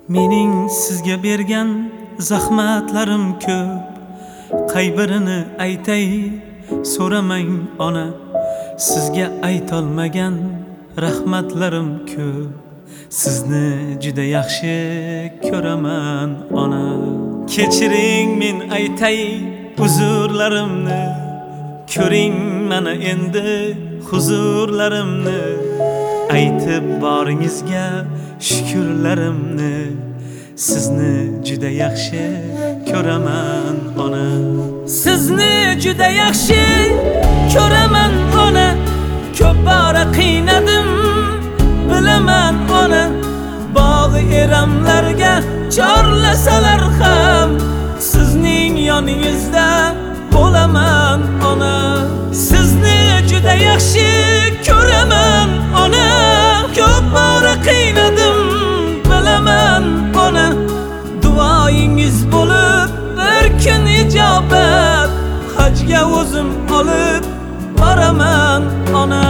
Mening sizga bergan zahmatlarim ko'p. Qay birini aytay, so'ramang ona. Sizga aytolmagan rahmatlarim ko'p. Sizni juda yaxshi ko'raman ona. Kechiring, men aytay uzurlarimni. Ko'ring mana endi huzurlarimni. Aytib boringizga shukrlarimni. Sizni juda yaxshi ko'raman ona. Sizni juda yaxshi ko'raman ona. Ko'p bora qiynadim, bilaman ona. Bog'i eramlarga chorlasalar ham sizning yoningizda bo'laman ona. Sizni juda yaxshi ko'raman ona. Ko'p bora qiynadim, bilaman ona. Duoyingiz bo'lib bir kun ijobat, hajga o'zim olib boraman ona.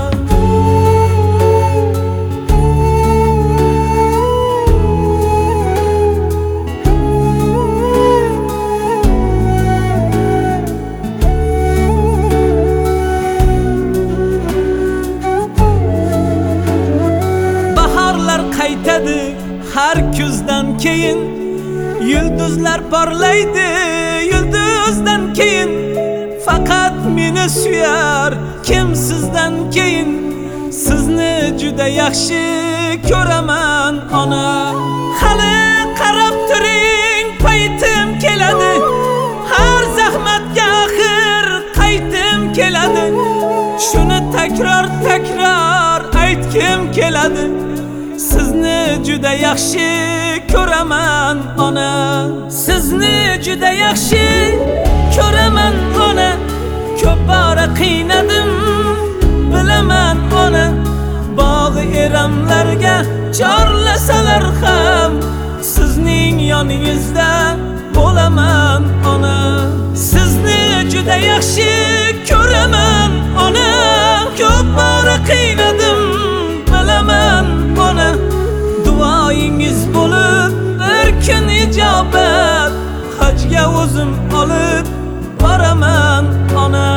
Qaytadi har kuzdan keyin, yulduzlar porlaydi yulduzdan keyin. Faqat meni suyar kim sizdan keyin. Sizni juda yaxshi ko'raman ona. Hali qarab turing, paytim keladi. Har zahmatga axir qaytim keladi. Shuni takror aytkim keladi. Sizni juda yaxshi ko'raman ona. Sizni juda yaxshi ko'raman ona. Ko'p bora qiynadim, bilaman ona. Bog'i eramlarga chorlasalar ham sizning yoningizda bo'laman ona. Sizni juda yaxshi ko'raman ona. Ko'p bora qiynadim, bilaman ona. Duoyingiz bo'lib bir kun ijobat, hajga o'zim olib boraman ona.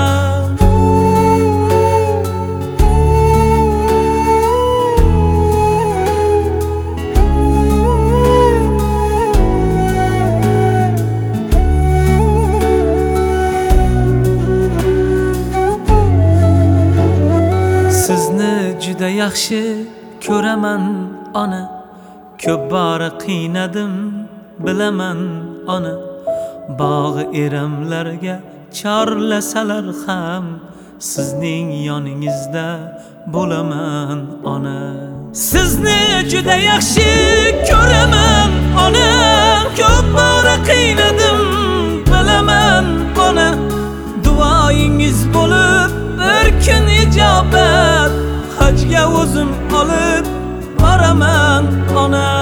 Sizni juda yaxshi ko'raman ona. Ko'p bora qiynadim, bilaman ona. Bog'i eramlarga chorlasalar ham sizning yoningizda bo'laman ona. Sizni juda yaxshi ko'raman ona. Ko'p bora qiynadim, bilaman ona. Duoyingiz bo'lib bir kun ijobat, hajga o'zim olib boraman ona.